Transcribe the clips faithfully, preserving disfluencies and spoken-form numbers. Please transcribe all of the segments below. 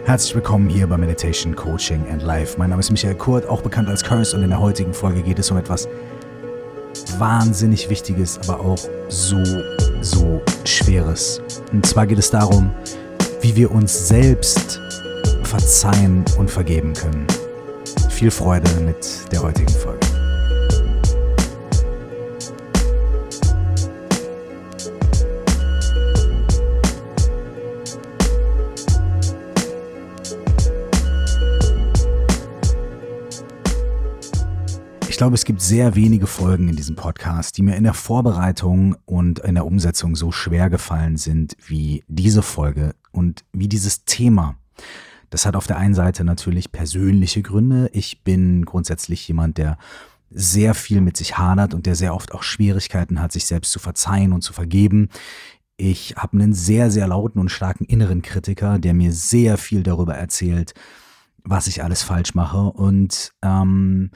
Herzlich willkommen hier bei Meditation, Coaching and Life. Mein Name ist Michael Kurt, auch bekannt als Curse, und in der heutigen Folge geht es um etwas wahnsinnig Wichtiges, aber auch so, so Schweres. Und zwar geht es darum, wie wir uns selbst verzeihen und vergeben können. Viel Freude mit der heutigen Folge. Ich glaube, es gibt sehr wenige Folgen in diesem Podcast, die mir in der Vorbereitung und in der Umsetzung so schwer gefallen sind wie diese Folge und wie dieses Thema. Das hat auf der einen Seite natürlich persönliche Gründe. Ich bin grundsätzlich jemand, der sehr viel mit sich hadert und der sehr oft auch Schwierigkeiten hat, sich selbst zu verzeihen und zu vergeben. Ich habe einen sehr, sehr lauten und starken inneren Kritiker, der mir sehr viel darüber erzählt, was ich alles falsch mache, und ähm,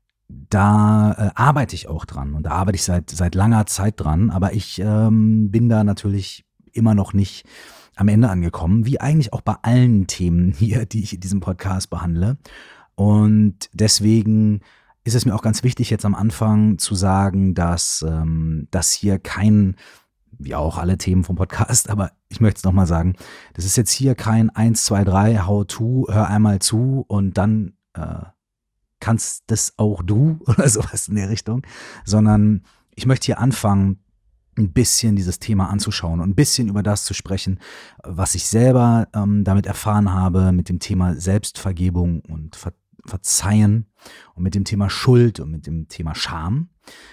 Da äh, arbeite ich auch dran und da arbeite ich seit seit langer Zeit dran, aber ich ähm, bin da natürlich immer noch nicht am Ende angekommen, wie eigentlich auch bei allen Themen hier, die ich in diesem Podcast behandle. Und deswegen ist es mir auch ganz wichtig, jetzt am Anfang zu sagen, dass ähm, das hier kein, wie auch alle Themen vom Podcast, aber ich möchte es nochmal sagen, das ist jetzt hier kein eins, zwei, drei, How-to, hör einmal zu und dann äh, kannst das auch du oder sowas in der Richtung, sondern ich möchte hier anfangen, ein bisschen dieses Thema anzuschauen und ein bisschen über das zu sprechen, was ich selber ähm, damit erfahren habe, mit dem Thema Selbstvergebung und Ver- Verzeihen und mit dem Thema Schuld und mit dem Thema Scham.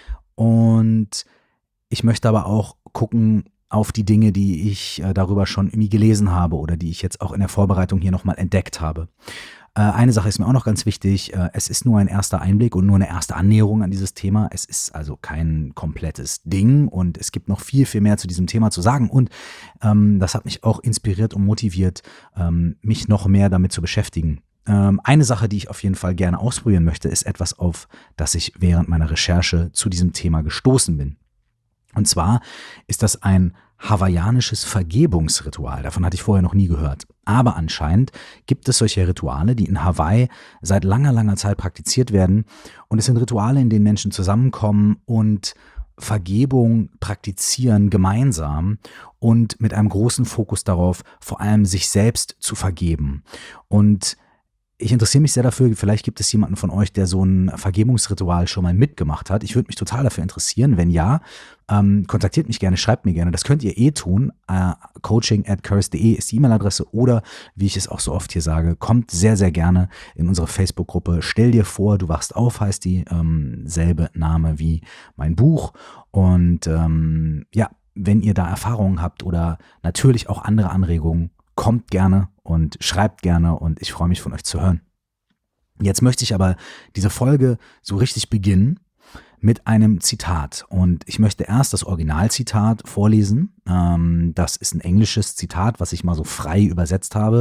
Und ich möchte aber auch gucken auf die Dinge, die ich äh, darüber schon irgendwie gelesen habe oder die ich jetzt auch in der Vorbereitung hier nochmal entdeckt habe. Eine Sache ist mir auch noch ganz wichtig, es ist nur ein erster Einblick und nur eine erste Annäherung an dieses Thema. Es ist also kein komplettes Ding und es gibt noch viel, viel mehr zu diesem Thema zu sagen, und ähm, das hat mich auch inspiriert und motiviert, ähm, mich noch mehr damit zu beschäftigen. Ähm, eine Sache, die ich auf jeden Fall gerne ausprobieren möchte, ist etwas, auf das ich während meiner Recherche zu diesem Thema gestoßen bin. Und zwar ist das ein hawaiianisches Vergebungsritual. Davon hatte ich vorher noch nie gehört. Aber anscheinend gibt es solche Rituale, die in Hawaii seit langer, langer Zeit praktiziert werden. Und es sind Rituale, in denen Menschen zusammenkommen und Vergebung praktizieren gemeinsam und mit einem großen Fokus darauf, vor allem sich selbst zu vergeben. Und ich interessiere mich sehr dafür, vielleicht gibt es jemanden von euch, der so ein Vergebungsritual schon mal mitgemacht hat. Ich würde mich total dafür interessieren. Wenn ja, ähm, kontaktiert mich gerne, schreibt mir gerne. Das könnt ihr eh tun. Äh, coaching at curse punkt de ist die E-Mail-Adresse, oder, wie ich es auch so oft hier sage, kommt sehr, sehr gerne in unsere Facebook-Gruppe. Stell dir vor, du wachst auf, heißt die, ähm, selbe Name wie mein Buch. Und ähm, ja, wenn ihr da Erfahrungen habt oder natürlich auch andere Anregungen, kommt gerne und schreibt gerne, und ich freue mich, von euch zu hören. Jetzt möchte ich aber diese Folge so richtig beginnen mit einem Zitat, und ich möchte erst das Originalzitat vorlesen. Ähm, das ist ein englisches Zitat, was ich mal so frei übersetzt habe,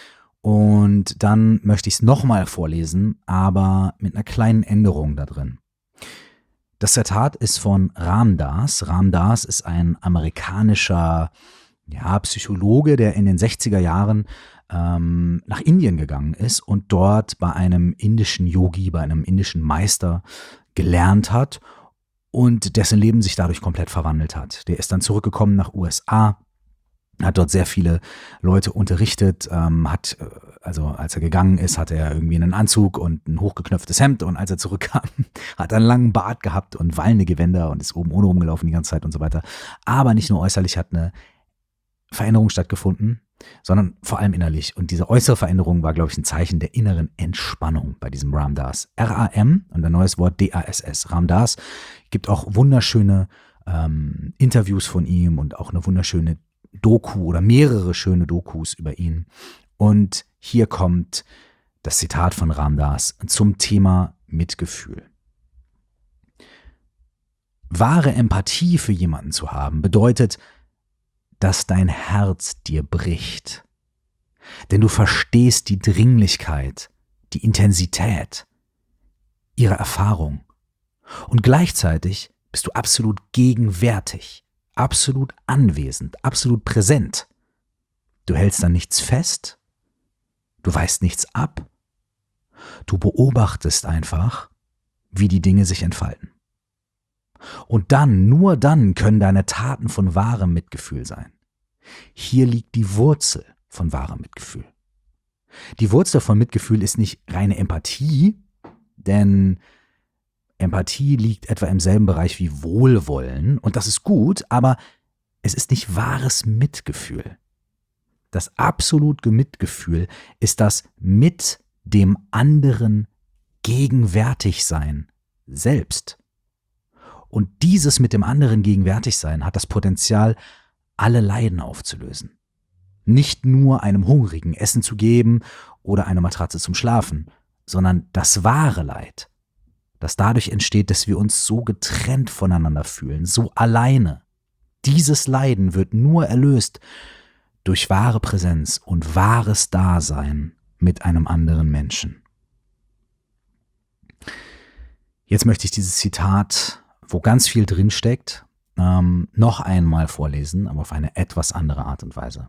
und dann möchte ich es nochmal vorlesen, aber mit einer kleinen Änderung da drin. Das Zitat ist von Ram Dass. Ram Dass ist ein amerikanischer ja, Psychologe, der in den sechziger Jahren ähm, nach Indien gegangen ist und dort bei einem indischen Yogi, bei einem indischen Meister gelernt hat und dessen Leben sich dadurch komplett verwandelt hat. Der ist dann zurückgekommen nach U S A, hat dort sehr viele Leute unterrichtet, ähm, hat, äh, also als er gegangen ist, hatte er irgendwie einen Anzug und ein hochgeknöpftes Hemd, und als er zurückkam, hat er einen langen Bart gehabt und wallende Gewänder und ist oben ohne rumgelaufen die ganze Zeit und so weiter. Aber nicht nur äußerlich hat eine Veränderung stattgefunden, sondern vor allem innerlich. Und diese äußere Veränderung war, glaube ich, ein Zeichen der inneren Entspannung bei diesem Ram Dass. R A M und ein neues Wort D A S S. Ram Dass gibt auch wunderschöne ähm, Interviews von ihm und auch eine wunderschöne Doku oder mehrere schöne Dokus über ihn. Und hier kommt das Zitat von Ram Dass zum Thema Mitgefühl. Wahre Empathie für jemanden zu haben bedeutet, dass dein Herz dir bricht. Denn du verstehst die Dringlichkeit, die Intensität ihrer Erfahrung. Und gleichzeitig bist du absolut gegenwärtig, absolut anwesend, absolut präsent. Du hältst an nichts fest, Du weißt nichts ab. Du beobachtest einfach, wie die Dinge sich entfalten. Und dann, nur dann können deine Taten von wahrem Mitgefühl sein. Hier liegt die Wurzel von wahrem Mitgefühl. Die Wurzel von Mitgefühl ist nicht reine Empathie, denn Empathie liegt etwa im selben Bereich wie Wohlwollen und das ist gut, aber es ist nicht wahres Mitgefühl. Das absolute Mitgefühl ist das mit dem anderen Gegenwärtigsein selbst. Und dieses mit dem anderen Gegenwärtigsein hat das Potenzial, alle Leiden aufzulösen. Nicht nur einem Hungrigen Essen zu geben oder eine Matratze zum Schlafen, sondern das wahre Leid, das dadurch entsteht, dass wir uns so getrennt voneinander fühlen, so alleine. Dieses Leiden wird nur erlöst durch wahre Präsenz und wahres Dasein mit einem anderen Menschen. Jetzt möchte ich dieses Zitat, wo ganz viel drinsteckt, ähm, noch einmal vorlesen, aber auf eine etwas andere Art und Weise.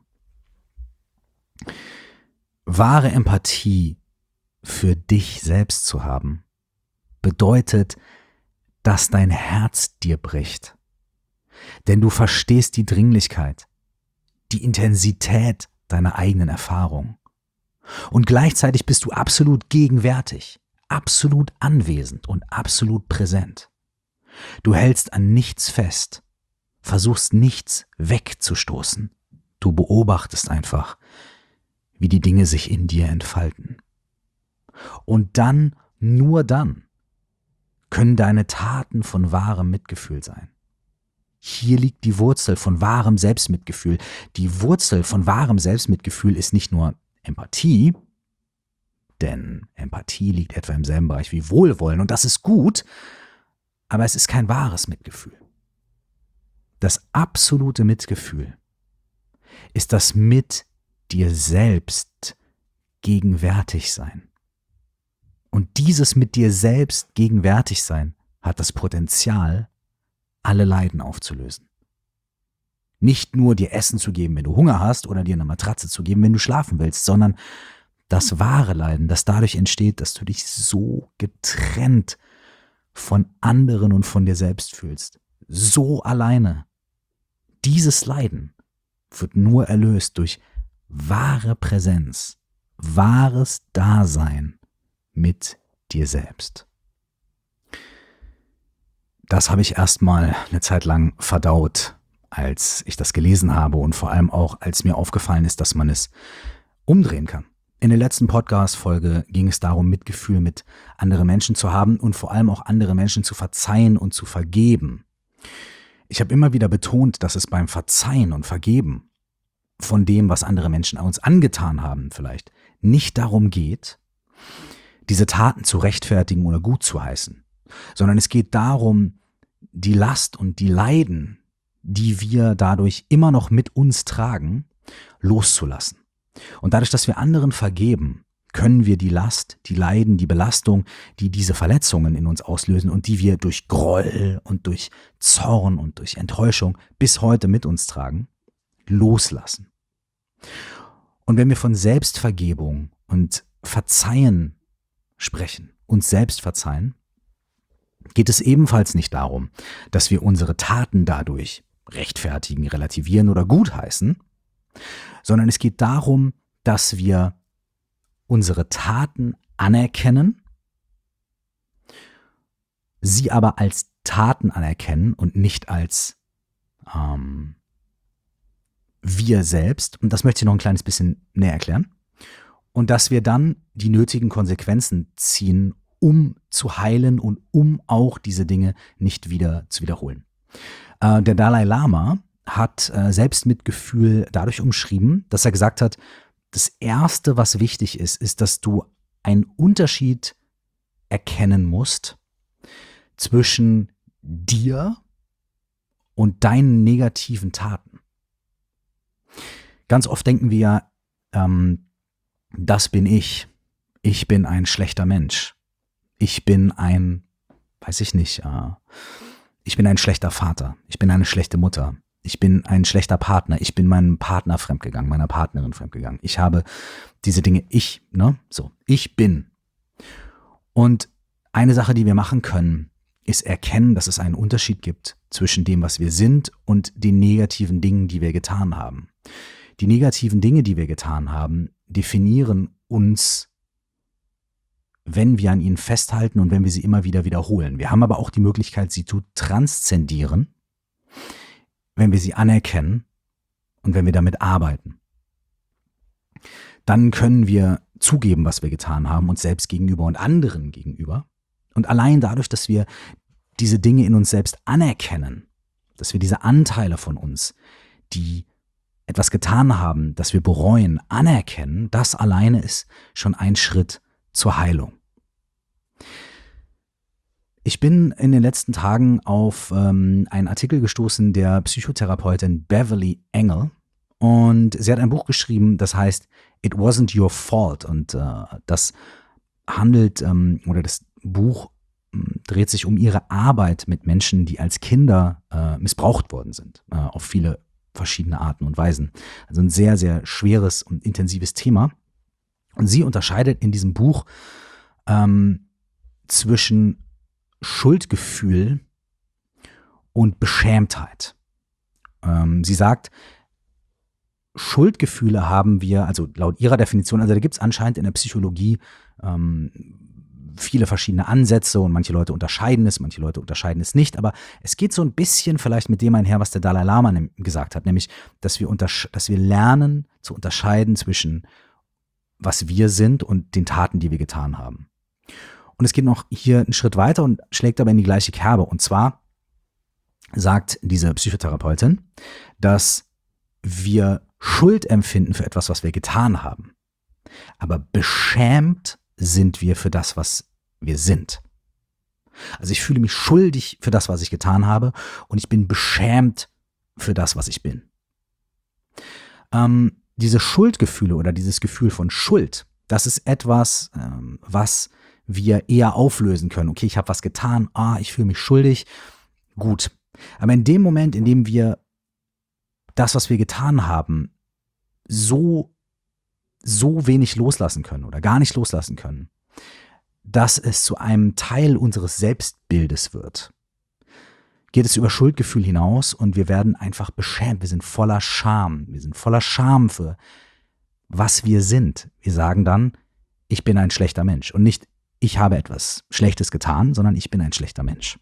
Wahre Empathie für dich selbst zu haben, bedeutet, dass dein Herz dir bricht. Denn du verstehst die Dringlichkeit, die Intensität deiner eigenen Erfahrung. Und gleichzeitig bist du absolut gegenwärtig, absolut anwesend und absolut präsent. Du hältst an nichts fest, versuchst nichts wegzustoßen. Du beobachtest einfach, wie die Dinge sich in dir entfalten. Und dann, nur dann, können deine Taten von wahrem Mitgefühl sein. Hier liegt die Wurzel von wahrem Selbstmitgefühl. Die Wurzel von wahrem Selbstmitgefühl ist nicht nur Empathie, denn Empathie liegt etwa im selben Bereich wie Wohlwollen und das ist gut, aber es ist kein wahres Mitgefühl. Das absolute Mitgefühl ist das mit dir selbst gegenwärtig sein. Und dieses mit dir selbst gegenwärtig sein hat das Potenzial, alle Leiden aufzulösen. Nicht nur dir Essen zu geben, wenn du Hunger hast, oder dir eine Matratze zu geben, wenn du schlafen willst, sondern das wahre Leiden, das dadurch entsteht, dass du dich so getrennt von anderen und von dir selbst fühlst. So alleine. Dieses Leiden wird nur erlöst durch wahre Präsenz, wahres Dasein mit dir selbst. Das habe ich erstmal eine Zeit lang verdaut, als ich das gelesen habe und vor allem auch, als mir aufgefallen ist, dass man es umdrehen kann. In der letzten Podcast-Folge ging es darum, Mitgefühl mit anderen Menschen zu haben und vor allem auch andere Menschen zu verzeihen und zu vergeben. Ich habe immer wieder betont, dass es beim Verzeihen und Vergeben von dem, was andere Menschen uns angetan haben vielleicht, nicht darum geht, diese Taten zu rechtfertigen oder gut zu heißen, sondern es geht darum, die Last und die Leiden, die wir dadurch immer noch mit uns tragen, loszulassen. Und dadurch, dass wir anderen vergeben, können wir die Last, die Leiden, die Belastung, die diese Verletzungen in uns auslösen und die wir durch Groll und durch Zorn und durch Enttäuschung bis heute mit uns tragen, loslassen. Und wenn wir von Selbstvergebung und Verzeihen sprechen, uns selbst verzeihen, geht es ebenfalls nicht darum, dass wir unsere Taten dadurch rechtfertigen, relativieren oder gutheißen, sondern es geht darum, dass wir unsere Taten anerkennen, sie aber als Taten anerkennen und nicht als ähm, wir selbst. Und das möchte ich noch ein kleines bisschen näher erklären. Und dass wir dann die nötigen Konsequenzen ziehen, um zu heilen und um auch diese Dinge nicht wieder zu wiederholen. Äh, der Dalai Lama hat äh, Selbstmitgefühl dadurch umschrieben, dass er gesagt hat, das Erste, was wichtig ist, ist, dass du einen Unterschied erkennen musst zwischen dir und deinen negativen Taten. Ganz oft denken wir ja, ähm, das bin ich. Ich bin ein schlechter Mensch. Ich bin ein, weiß ich nicht, äh, ich bin ein schlechter Vater. Ich bin eine schlechte Mutter. Ich bin ein schlechter Partner. Ich bin meinem Partner fremdgegangen, meiner Partnerin fremdgegangen. Ich habe diese Dinge, ich, ne, so, ich bin. Und eine Sache, die wir machen können, ist erkennen, dass es einen Unterschied gibt zwischen dem, was wir sind und den negativen Dingen, die wir getan haben. Die negativen Dinge, die wir getan haben, definieren uns, wenn wir an ihnen festhalten und wenn wir sie immer wieder wiederholen. Wir haben aber auch die Möglichkeit, sie zu transzendieren, wenn wir sie anerkennen und wenn wir damit arbeiten. Dann können wir zugeben, was wir getan haben, uns selbst gegenüber und anderen gegenüber. Und allein dadurch, dass wir diese Dinge in uns selbst anerkennen, dass wir diese Anteile von uns, die etwas getan haben, das wir bereuen, anerkennen, das alleine ist schon ein Schritt zur Heilung. Ich bin in den letzten Tagen auf ähm, einen Artikel gestoßen der Psychotherapeutin Beverly Engel und sie hat ein Buch geschrieben, das heißt It Wasn't Your Fault und äh, das handelt ähm, oder das Buch ähm, dreht sich um ihre Arbeit mit Menschen, die als Kinder äh, missbraucht worden sind, äh, auf viele verschiedene Arten und Weisen. Also ein sehr, sehr schweres und intensives Thema. Und sie unterscheidet in diesem Buch ähm, zwischen Schuldgefühl und Beschämtheit. Ähm, sie sagt, Schuldgefühle haben wir, also laut ihrer Definition, also da gibt es anscheinend in der Psychologie ähm, viele verschiedene Ansätze und manche Leute unterscheiden es, manche Leute unterscheiden es nicht, aber es geht so ein bisschen vielleicht mit dem einher, was der Dalai Lama gesagt hat, nämlich, dass wir, untersch- dass wir lernen zu unterscheiden zwischen was wir sind und den Taten, die wir getan haben. Und es geht noch hier einen Schritt weiter und schlägt aber in die gleiche Kerbe. Und zwar sagt diese Psychotherapeutin, dass wir Schuld empfinden für etwas, was wir getan haben. Aber beschämt sind wir für das, was wir sind. Also ich fühle mich schuldig für das, was ich getan habe und ich bin beschämt für das, was ich bin. Ähm, diese Schuldgefühle oder dieses Gefühl von Schuld, das ist etwas, ähm, was wir eher auflösen können. Okay, ich habe was getan, ah, ich fühle mich schuldig, gut. Aber in dem Moment, in dem wir das, was wir getan haben, so, so wenig loslassen können oder gar nicht loslassen können, dass es zu einem Teil unseres Selbstbildes wird, geht es über Schuldgefühl hinaus und wir werden einfach beschämt. Wir sind voller Scham. Wir sind voller Scham für was wir sind. Wir sagen dann, ich bin ein schlechter Mensch und nicht, ich habe etwas Schlechtes getan, sondern ich bin ein schlechter Mensch.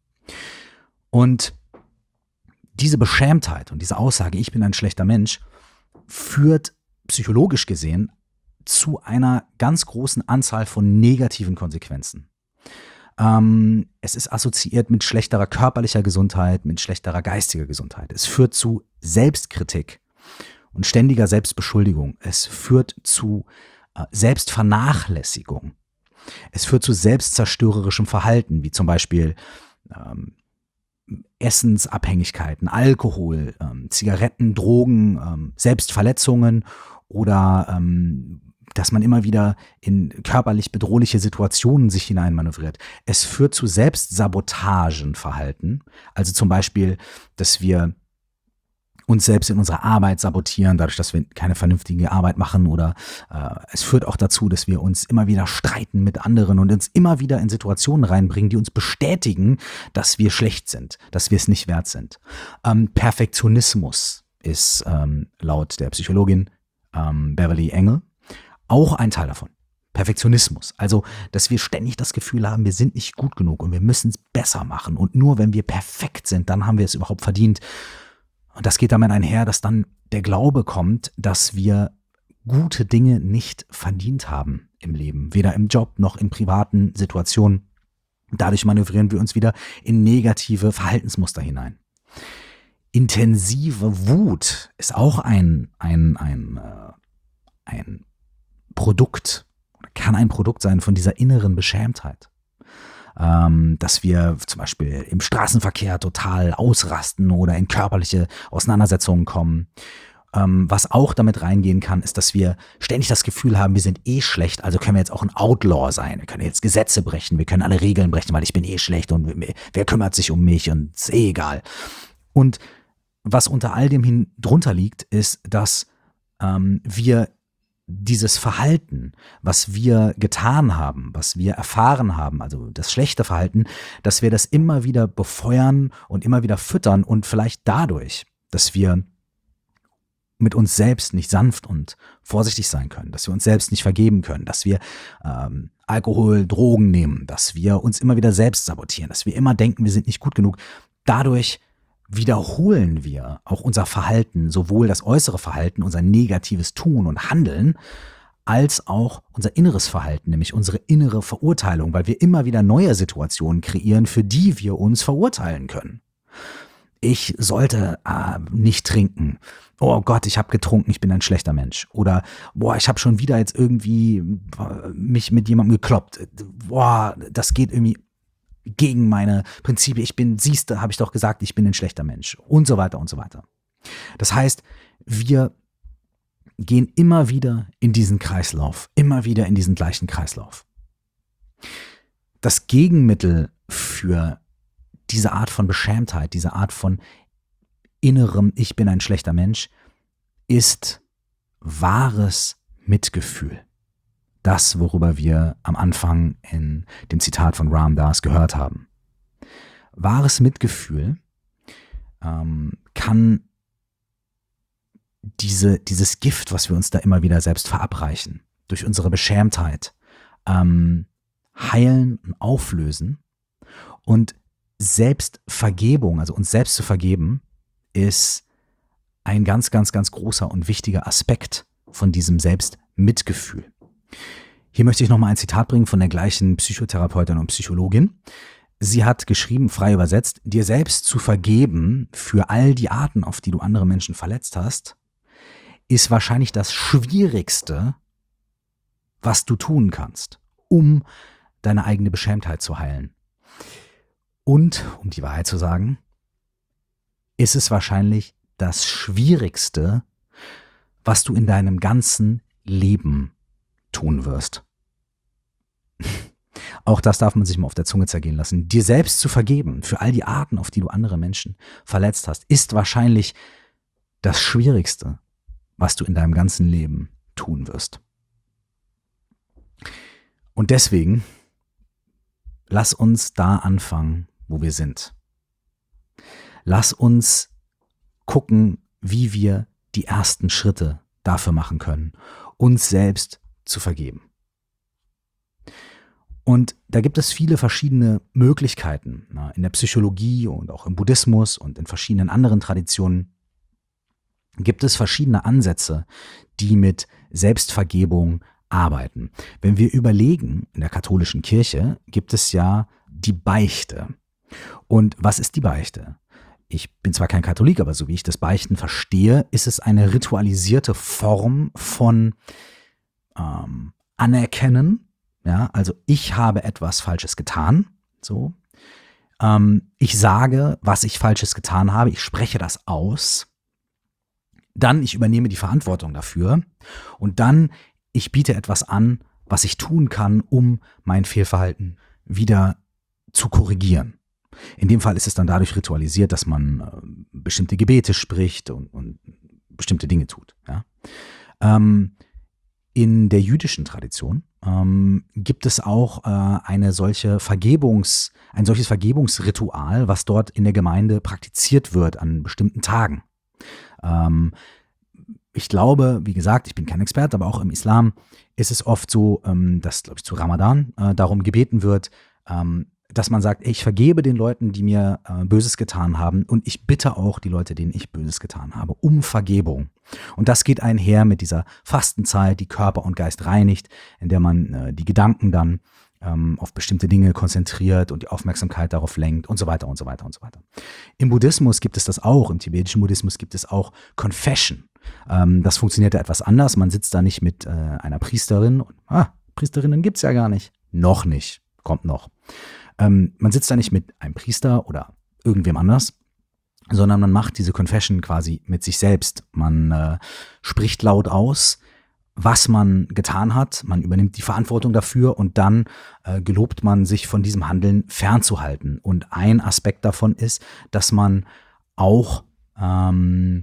Und diese Beschämtheit und diese Aussage, ich bin ein schlechter Mensch, führt psychologisch gesehen zu einer ganz großen Anzahl von negativen Konsequenzen. Ähm, es ist assoziiert mit schlechterer körperlicher Gesundheit, mit schlechterer geistiger Gesundheit. Es führt zu Selbstkritik und ständiger Selbstbeschuldigung. Es führt zu äh, Selbstvernachlässigung. Es führt zu selbstzerstörerischem Verhalten, wie zum Beispiel ähm, Essensabhängigkeiten, Alkohol, ähm, Zigaretten, Drogen, ähm, Selbstverletzungen oder ähm, dass man immer wieder in körperlich bedrohliche Situationen sich hineinmanövriert. Es führt zu Selbstsabotagenverhalten, also zum Beispiel, dass wir uns selbst in unserer Arbeit sabotieren, dadurch, dass wir keine vernünftige Arbeit machen oder äh, es führt auch dazu, dass wir uns immer wieder streiten mit anderen und uns immer wieder in Situationen reinbringen, die uns bestätigen, dass wir schlecht sind, dass wir es nicht wert sind. Ähm, Perfektionismus ist ähm, laut der Psychologin ähm, Beverly Engel auch ein Teil davon. Perfektionismus, also dass wir ständig das Gefühl haben, wir sind nicht gut genug und wir müssen es besser machen und nur wenn wir perfekt sind, dann haben wir es überhaupt verdient. Und das geht damit einher, dass dann der Glaube kommt, dass wir gute Dinge nicht verdient haben im Leben, weder im Job noch in privaten Situationen. Dadurch manövrieren wir uns wieder in negative Verhaltensmuster hinein. Intensive Wut ist auch ein, ein, ein, äh, ein Produkt, kann ein Produkt sein von dieser inneren Beschämtheit. Ähm, dass wir zum Beispiel im Straßenverkehr total ausrasten oder in körperliche Auseinandersetzungen kommen. Ähm, was auch damit reingehen kann, ist, dass wir ständig das Gefühl haben, wir sind eh schlecht, also können wir jetzt auch ein Outlaw sein. Wir können jetzt Gesetze brechen, wir können alle Regeln brechen, weil ich bin eh schlecht und wer kümmert sich um mich und ist eh egal. Und was unter all dem hin drunter liegt, ist, dass ähm, wir dieses Verhalten, was wir getan haben, was wir erfahren haben, also das schlechte Verhalten, dass wir das immer wieder befeuern und immer wieder füttern und vielleicht dadurch, dass wir mit uns selbst nicht sanft und vorsichtig sein können, dass wir uns selbst nicht vergeben können, dass wir ähm, Alkohol, Drogen nehmen, dass wir uns immer wieder selbst sabotieren, dass wir immer denken, wir sind nicht gut genug. Dadurch wiederholen wir auch unser Verhalten, sowohl das äußere Verhalten, unser negatives Tun und Handeln, als auch unser inneres Verhalten, nämlich unsere innere Verurteilung, weil wir immer wieder neue Situationen kreieren, für die wir uns verurteilen können. Ich sollte äh, nicht trinken. Oh Gott, ich habe getrunken, ich bin ein schlechter Mensch. Oder boah, ich habe schon wieder jetzt irgendwie mich mit jemandem gekloppt. Boah, das geht irgendwie gegen meine Prinzipien. Ich bin, siehste, habe ich doch gesagt, ich bin ein schlechter Mensch. Und so weiter und so weiter. Das heißt, wir gehen immer wieder in diesen Kreislauf, immer wieder in diesen gleichen Kreislauf. Das Gegenmittel für diese Art von Beschämtheit, diese Art von innerem Ich bin ein schlechter Mensch, ist wahres Mitgefühl. Das, worüber wir am Anfang in dem Zitat von Ram Dass gehört haben. Wahres Mitgefühl ähm, kann diese, dieses Gift, was wir uns da immer wieder selbst verabreichen, durch unsere Beschämtheit, ähm, heilen und auflösen. Und Selbstvergebung, also uns selbst zu vergeben, ist ein ganz, ganz, ganz großer und wichtiger Aspekt von diesem Selbstmitgefühl. Hier möchte ich nochmal ein Zitat bringen von der gleichen Psychotherapeutin und Psychologin. Sie hat geschrieben, frei übersetzt, dir selbst zu vergeben für all die Arten, auf die du andere Menschen verletzt hast, ist wahrscheinlich das Schwierigste, was du tun kannst, um deine eigene Beschämtheit zu heilen. Und, um die Wahrheit zu sagen, ist es wahrscheinlich das Schwierigste, was du in deinem ganzen Leben tun wirst. Auch das darf man sich mal auf der Zunge zergehen lassen. Dir selbst zu vergeben für all die Arten, auf die du andere Menschen verletzt hast, ist wahrscheinlich das Schwierigste, was du in deinem ganzen Leben tun wirst. Und deswegen, lass uns da anfangen, wo wir sind. Lass uns gucken, wie wir die ersten Schritte dafür machen können, uns selbst zu vergeben. Und da gibt es viele verschiedene Möglichkeiten. In der Psychologie und auch im Buddhismus und in verschiedenen anderen Traditionen gibt es verschiedene Ansätze, die mit Selbstvergebung arbeiten. Wenn wir überlegen, in der katholischen Kirche gibt es ja die Beichte. Und was ist die Beichte? Ich bin zwar kein Katholik, aber so wie ich das Beichten verstehe, ist es eine ritualisierte Form von ähm, Anerkennen. Ja, also ich habe etwas Falsches getan. So, ähm, ich sage, was ich Falsches getan habe. Ich spreche das aus. Dann ich übernehme die Verantwortung dafür. Und dann ich biete etwas an, was ich tun kann, um mein Fehlverhalten wieder zu korrigieren. In dem Fall ist es dann dadurch ritualisiert, dass man äh, bestimmte Gebete spricht und, und bestimmte Dinge tut. Ja? Ähm, in der jüdischen Tradition ähm, gibt es auch äh, eine solche Vergebungs, ein solches Vergebungsritual, was dort in der Gemeinde praktiziert wird an bestimmten Tagen. Ähm, ich glaube, wie gesagt, ich bin kein Experte, aber auch im Islam ist es oft so, ähm, dass, glaube ich, zu Ramadan äh, darum gebeten wird, ähm, dass man sagt, ey, ich vergebe den Leuten, die mir äh, Böses getan haben, und ich bitte auch die Leute, denen ich Böses getan habe, um Vergebung. Und das geht einher mit dieser Fastenzeit, die Körper und Geist reinigt, in der man äh, die Gedanken dann ähm, auf bestimmte Dinge konzentriert und die Aufmerksamkeit darauf lenkt und so weiter und so weiter und so weiter. Im Buddhismus gibt es das auch, im tibetischen Buddhismus gibt es auch Confession. Ähm, das funktioniert ja etwas anders. Man sitzt da nicht mit äh, einer Priesterin. Und, ah, Priesterinnen gibt's ja gar nicht. Noch nicht. Kommt noch. Ähm, man sitzt da nicht mit einem Priester oder irgendwem anders, sondern man macht diese Confession quasi mit sich selbst. Man äh, spricht laut aus, was man getan hat. Man übernimmt die Verantwortung dafür und dann äh, gelobt man, sich von diesem Handeln fernzuhalten. Und ein Aspekt davon ist, dass man auch ähm,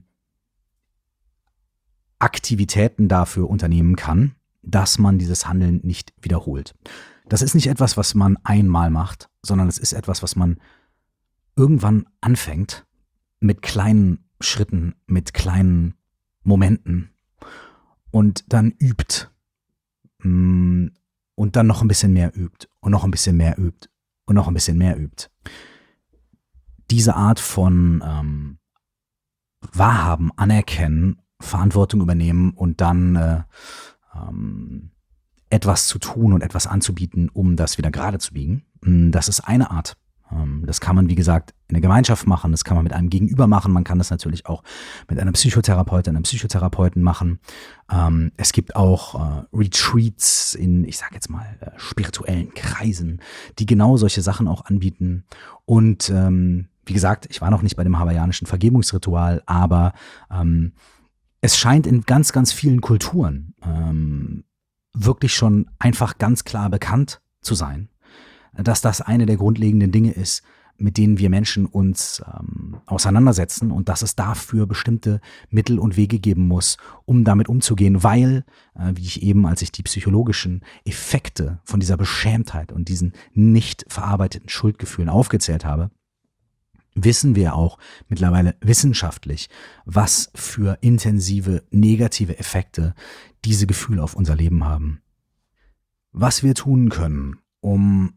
Aktivitäten dafür unternehmen kann, dass man dieses Handeln nicht wiederholt. Das ist nicht etwas, was man einmal macht, sondern es ist etwas, was man irgendwann anfängt mit kleinen Schritten, mit kleinen Momenten und dann übt und dann noch ein bisschen mehr übt und noch ein bisschen mehr übt und noch ein bisschen mehr übt. Diese Art von ähm, Wahrhaben, anerkennen, Verantwortung übernehmen und dann äh, ähm, etwas zu tun und etwas anzubieten, um das wieder gerade zu biegen, das ist eine Art. Das kann man, wie gesagt, in der Gemeinschaft machen, das kann man mit einem Gegenüber machen, man kann das natürlich auch mit einer Psychotherapeutin, einem Psychotherapeuten machen. Es gibt auch Retreats in, ich sage jetzt mal, spirituellen Kreisen, die genau solche Sachen auch anbieten. Und wie gesagt, ich war noch nicht bei dem hawaiianischen Vergebungsritual, aber es scheint in ganz, ganz vielen Kulturen wirklich schon einfach ganz klar bekannt zu sein, dass das eine der grundlegenden Dinge ist, mit denen wir Menschen uns ähm, auseinandersetzen und dass es dafür bestimmte Mittel und Wege geben muss, um damit umzugehen, weil, äh, wie ich eben, als ich die psychologischen Effekte von dieser Beschämtheit und diesen nicht verarbeiteten Schuldgefühlen aufgezählt habe, wissen wir auch mittlerweile wissenschaftlich, was für intensive negative Effekte diese Gefühle auf unser Leben haben. Was wir tun können, um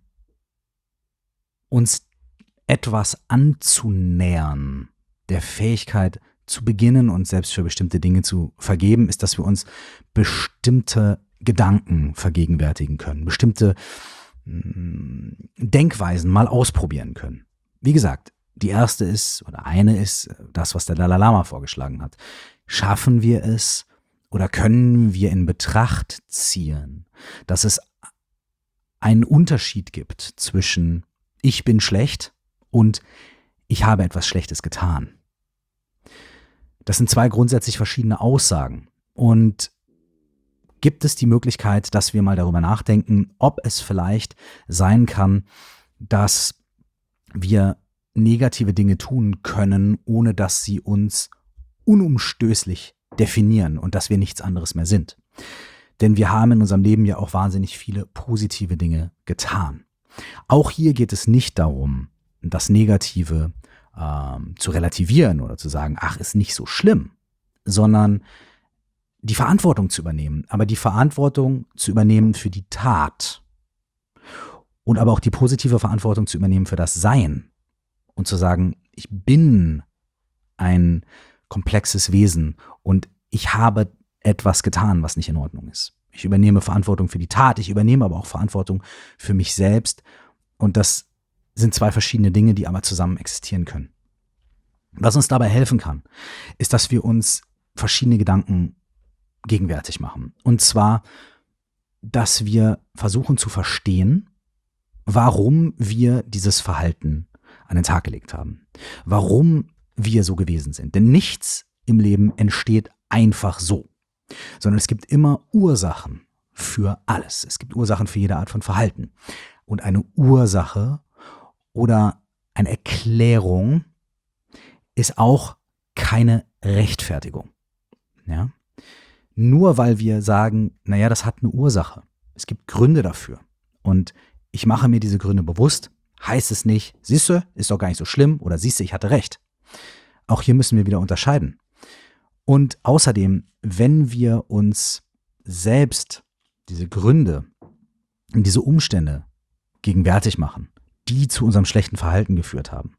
uns etwas anzunähern, der Fähigkeit zu beginnen, uns selbst für bestimmte Dinge zu vergeben, ist, dass wir uns bestimmte Gedanken vergegenwärtigen können, bestimmte mh, Denkweisen mal ausprobieren können. Wie gesagt, die erste ist, oder eine ist das, was der Dalai Lama vorgeschlagen hat. Schaffen wir es oder können wir in Betracht ziehen, dass es einen Unterschied gibt zwischen ich bin schlecht und ich habe etwas Schlechtes getan. Das sind zwei grundsätzlich verschiedene Aussagen. Und gibt es die Möglichkeit, dass wir mal darüber nachdenken, ob es vielleicht sein kann, dass wir negative Dinge tun können, ohne dass sie uns unumstößlich definieren und dass wir nichts anderes mehr sind. Denn wir haben in unserem Leben ja auch wahnsinnig viele positive Dinge getan. Auch hier geht es nicht darum, das Negative ähm, zu relativieren oder zu sagen, ach, ist nicht so schlimm, sondern die Verantwortung zu übernehmen. Aber die Verantwortung zu übernehmen für die Tat und aber auch die positive Verantwortung zu übernehmen für das Sein und zu sagen, ich bin ein komplexes Wesen und ich habe etwas getan, was nicht in Ordnung ist. Ich übernehme Verantwortung für die Tat, ich übernehme aber auch Verantwortung für mich selbst. Und das sind zwei verschiedene Dinge, die aber zusammen existieren können. Was uns dabei helfen kann, ist, dass wir uns verschiedene Gedanken gegenwärtig machen. Und zwar, dass wir versuchen zu verstehen, warum wir dieses Verhalten an den Tag gelegt haben. Warum wir so gewesen sind. Denn nichts im Leben entsteht einfach so. Sondern es gibt immer Ursachen für alles. Es gibt Ursachen für jede Art von Verhalten. Und eine Ursache oder eine Erklärung ist auch keine Rechtfertigung. Ja? Nur weil wir sagen, naja, das hat eine Ursache. Es gibt Gründe dafür. Und ich mache mir diese Gründe bewusst, heißt es nicht, siehste, ist doch gar nicht so schlimm oder siehste, ich hatte recht. Auch hier müssen wir wieder unterscheiden. Und außerdem, wenn wir uns selbst diese Gründe und diese Umstände gegenwärtig machen, die zu unserem schlechten Verhalten geführt haben,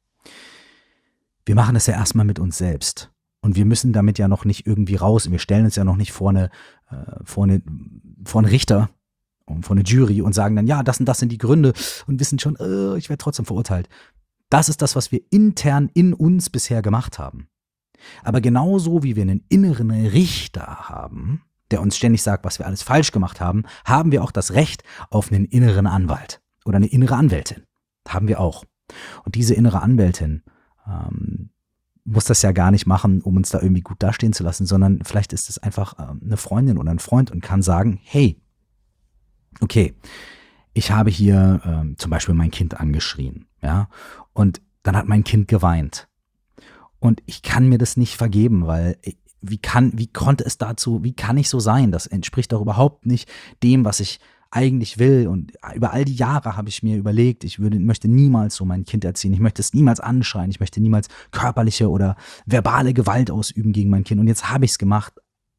wir machen das ja erstmal mit uns selbst. Und wir müssen damit ja noch nicht irgendwie raus. Wir stellen uns ja noch nicht vor eine, äh, vor eine, vor einen Richter und vor eine Jury und sagen dann, ja, das und das sind die Gründe und wissen schon, äh, ich werde trotzdem verurteilt. Das ist das, was wir intern in uns bisher gemacht haben. Aber genauso wie wir einen inneren Richter haben, der uns ständig sagt, was wir alles falsch gemacht haben, haben wir auch das Recht auf einen inneren Anwalt oder eine innere Anwältin. Haben wir auch. Und diese innere Anwältin ähm, muss das ja gar nicht machen, um uns da irgendwie gut dastehen zu lassen, sondern vielleicht ist es einfach ähm, eine Freundin oder ein Freund und kann sagen, hey, okay, ich habe hier ähm, zum Beispiel mein Kind angeschrien, ja, und dann hat mein Kind geweint. Und ich kann mir das nicht vergeben, weil wie kann, wie konnte es dazu, wie kann ich so sein? Das entspricht doch überhaupt nicht dem, was ich eigentlich will. Und über all die Jahre habe ich mir überlegt, ich würde, möchte niemals so mein Kind erziehen. Ich möchte es niemals anschreien. Ich möchte niemals körperliche oder verbale Gewalt ausüben gegen mein Kind. Und jetzt habe ich es gemacht.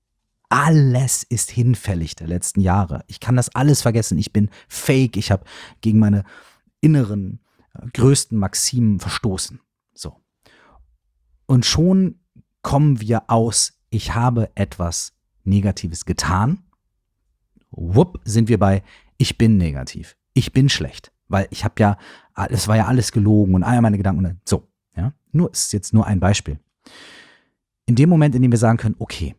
Alles ist hinfällig der letzten Jahre. Ich kann das alles vergessen. Ich bin fake. Ich habe gegen meine inneren, äh, größten Maximen verstoßen. So. Und schon kommen wir aus, ich habe etwas Negatives getan. Wupp, sind wir bei, ich bin negativ. Ich bin schlecht. Weil ich habe ja, es war ja alles gelogen und all meine Gedanken. So, ja. Nur, ist jetzt nur ein Beispiel. In dem Moment, in dem wir sagen können, okay,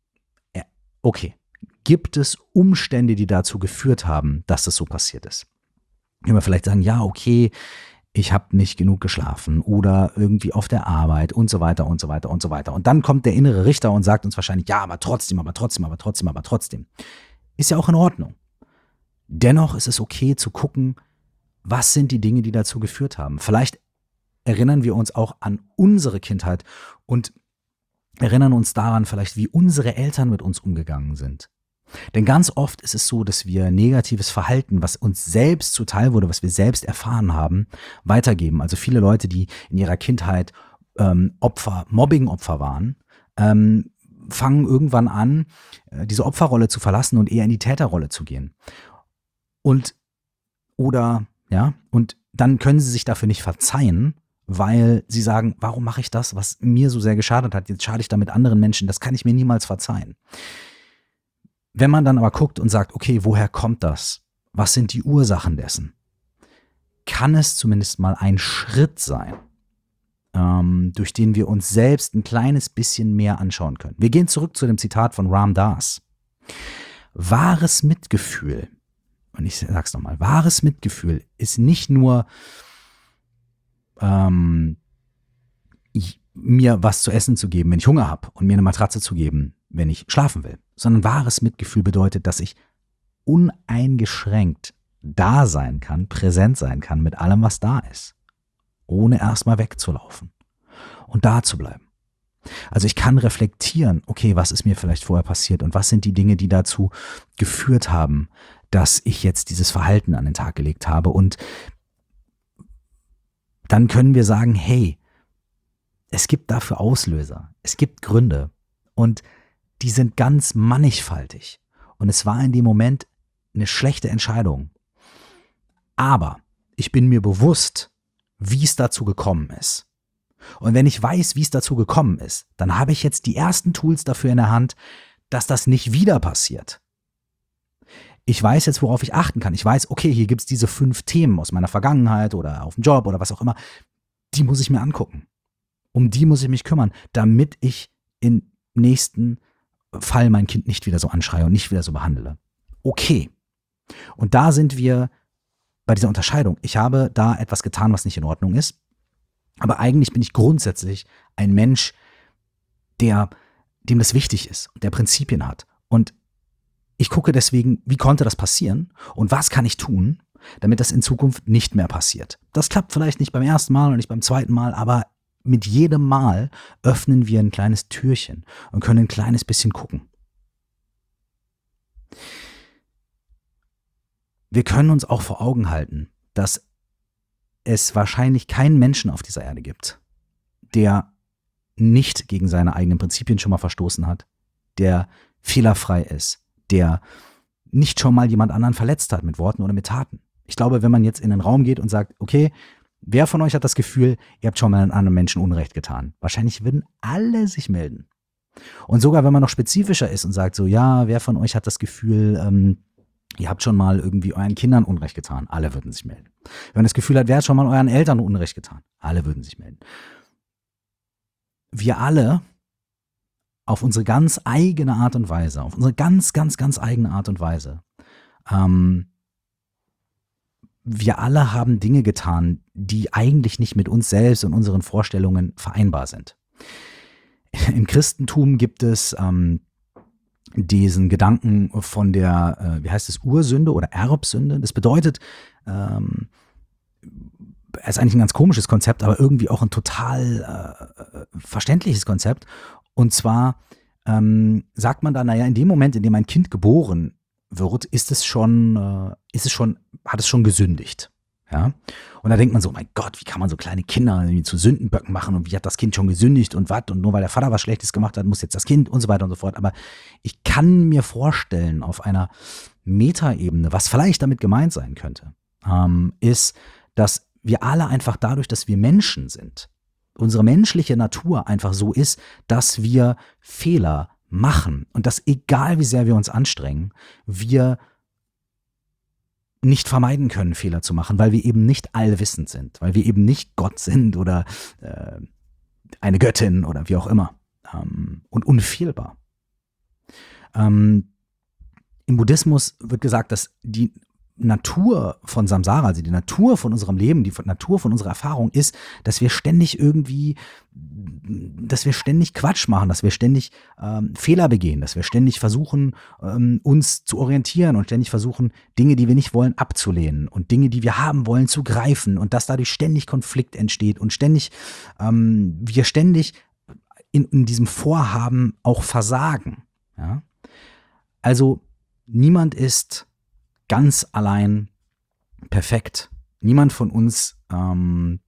okay, gibt es Umstände, die dazu geführt haben, dass es so passiert ist? Wenn wir vielleicht sagen, ja, okay, ich habe nicht genug geschlafen oder irgendwie auf der Arbeit und so weiter und so weiter und so weiter. Und dann kommt der innere Richter und sagt uns wahrscheinlich, ja, aber trotzdem, aber trotzdem, aber trotzdem, aber trotzdem. Ist ja auch in Ordnung. Dennoch ist es okay zu gucken, was sind die Dinge, die dazu geführt haben. Vielleicht erinnern wir uns auch an unsere Kindheit und erinnern uns daran vielleicht, wie unsere Eltern mit uns umgegangen sind. Denn ganz oft ist es so, dass wir negatives Verhalten, was uns selbst zuteil wurde, was wir selbst erfahren haben, weitergeben. Also viele Leute, die in ihrer Kindheit ähm, Opfer, Mobbing-Opfer waren, ähm, fangen irgendwann an, äh, diese Opferrolle zu verlassen und eher in die Täterrolle zu gehen. Und oder ja, und dann können sie sich dafür nicht verzeihen, weil sie sagen, warum mache ich das, was mir so sehr geschadet hat, jetzt schade ich damit anderen Menschen, das kann ich mir niemals verzeihen. Wenn man dann aber guckt und sagt, okay, woher kommt das? Was sind die Ursachen dessen? Kann es zumindest mal ein Schritt sein, ähm, durch den wir uns selbst ein kleines bisschen mehr anschauen können. Wir gehen zurück zu dem Zitat von Ram Dass. Wahres Mitgefühl, und ich sag's nochmal, wahres Mitgefühl ist nicht nur Ähm, ich, mir was zu essen zu geben, wenn ich Hunger habe und mir eine Matratze zu geben, wenn ich schlafen will. Sondern wahres Mitgefühl bedeutet, dass ich uneingeschränkt da sein kann, präsent sein kann mit allem, was da ist. Ohne erstmal wegzulaufen und da zu bleiben. Also ich kann reflektieren, okay, was ist mir vielleicht vorher passiert und was sind die Dinge, die dazu geführt haben, dass ich jetzt dieses Verhalten an den Tag gelegt habe, und dann können wir sagen, hey, es gibt dafür Auslöser, es gibt Gründe und die sind ganz mannigfaltig. Und es war in dem Moment eine schlechte Entscheidung. Aber ich bin mir bewusst, wie es dazu gekommen ist. Und wenn ich weiß, wie es dazu gekommen ist, dann habe ich jetzt die ersten Tools dafür in der Hand, dass das nicht wieder passiert. Ich weiß jetzt, worauf ich achten kann. Ich weiß, okay, hier gibt es diese fünf Themen aus meiner Vergangenheit oder auf dem Job oder was auch immer. Die muss ich mir angucken. Um die muss ich mich kümmern, damit ich im nächsten Fall mein Kind nicht wieder so anschreie und nicht wieder so behandle. Okay. Und da sind wir bei dieser Unterscheidung. Ich habe da etwas getan, was nicht in Ordnung ist. Aber eigentlich bin ich grundsätzlich ein Mensch, der, dem das wichtig ist und der Prinzipien hat. Und ich gucke deswegen, wie konnte das passieren und was kann ich tun, damit das in Zukunft nicht mehr passiert. Das klappt vielleicht nicht beim ersten Mal und nicht beim zweiten Mal, aber mit jedem Mal öffnen wir ein kleines Türchen und können ein kleines bisschen gucken. Wir können uns auch vor Augen halten, dass es wahrscheinlich keinen Menschen auf dieser Erde gibt, der nicht gegen seine eigenen Prinzipien schon mal verstoßen hat, der fehlerfrei ist, der nicht schon mal jemand anderen verletzt hat mit Worten oder mit Taten. Ich glaube, wenn man jetzt in den Raum geht und sagt, okay, wer von euch hat das Gefühl, ihr habt schon mal einem anderen Menschen Unrecht getan? Wahrscheinlich würden alle sich melden. Und sogar wenn man noch spezifischer ist und sagt so, ja, wer von euch hat das Gefühl, ähm, ihr habt schon mal irgendwie euren Kindern Unrecht getan? Alle würden sich melden. Wenn man das Gefühl hat, wer hat schon mal euren Eltern Unrecht getan? Alle würden sich melden. Wir alle auf unsere ganz eigene Art und Weise, auf unsere ganz, ganz, ganz eigene Art und Weise. Ähm, wir alle haben Dinge getan, die eigentlich nicht mit uns selbst und unseren Vorstellungen vereinbar sind. Im Christentum gibt es ähm, diesen Gedanken von der, äh, wie heißt es, Ursünde oder Erbsünde. Das bedeutet, ähm, ist eigentlich ein ganz komisches Konzept, aber irgendwie auch ein total äh, verständliches Konzept. Und zwar ähm, sagt man da, naja, in dem Moment, in dem ein Kind geboren wird, ist es schon, äh, ist es schon, hat es schon gesündigt. Ja? Und da denkt man so, mein Gott, wie kann man so kleine Kinder irgendwie zu Sündenböcken machen und wie hat das Kind schon gesündigt und was und nur weil der Vater was Schlechtes gemacht hat, muss jetzt das Kind und so weiter und so fort. Aber ich kann mir vorstellen, auf einer Metaebene, was vielleicht damit gemeint sein könnte, ähm, ist, dass wir alle einfach dadurch, dass wir Menschen sind, unsere menschliche Natur einfach so ist, dass wir Fehler machen und dass egal wie sehr wir uns anstrengen, wir nicht vermeiden können, Fehler zu machen, weil wir eben nicht allwissend sind, weil wir eben nicht Gott sind oder äh, eine Göttin oder wie auch immer ähm, und unfehlbar. Ähm, Im Buddhismus wird gesagt, dass die Natur von Samsara, also die Natur von unserem Leben, die Natur von unserer Erfahrung ist, dass wir ständig irgendwie, dass wir ständig Quatsch machen, dass wir ständig ähm, Fehler begehen, dass wir ständig versuchen, ähm, uns zu orientieren und ständig versuchen, Dinge, die wir nicht wollen, abzulehnen und Dinge, die wir haben wollen, zu greifen und dass dadurch ständig Konflikt entsteht und ständig, ähm, wir ständig in, in diesem Vorhaben auch versagen. Ja? Also niemand ist ganz allein perfekt. Niemand von uns ähm,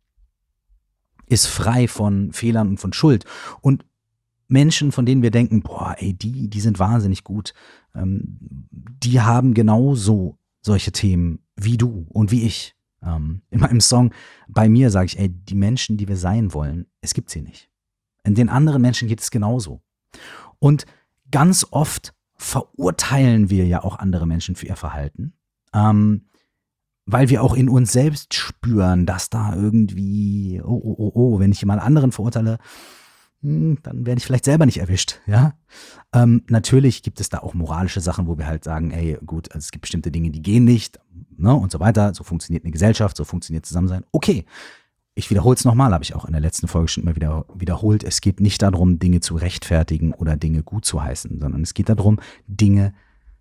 ist frei von Fehlern und von Schuld. Und Menschen, von denen wir denken, boah, ey, die, die sind wahnsinnig gut, ähm, die haben genauso solche Themen wie du und wie ich. Ähm, in meinem Song bei mir sage ich, ey, die Menschen, die wir sein wollen, es gibt sie nicht. In den anderen Menschen geht es genauso. Und ganz oft verurteilen wir ja auch andere Menschen für ihr Verhalten, ähm, weil wir auch in uns selbst spüren, dass da irgendwie, oh, oh, oh, oh, wenn ich jemand anderen verurteile, hm, dann werde ich vielleicht selber nicht erwischt, ja. Ähm, natürlich gibt es da auch moralische Sachen, wo wir halt sagen, ey, gut, also es gibt bestimmte Dinge, die gehen nicht, ne, und so weiter, so funktioniert eine Gesellschaft, so funktioniert Zusammensein, okay. Ich wiederhole es nochmal, habe ich auch in der letzten Folge schon immer wieder wiederholt. Es geht nicht darum, Dinge zu rechtfertigen oder Dinge gut zu heißen, sondern es geht darum, Dinge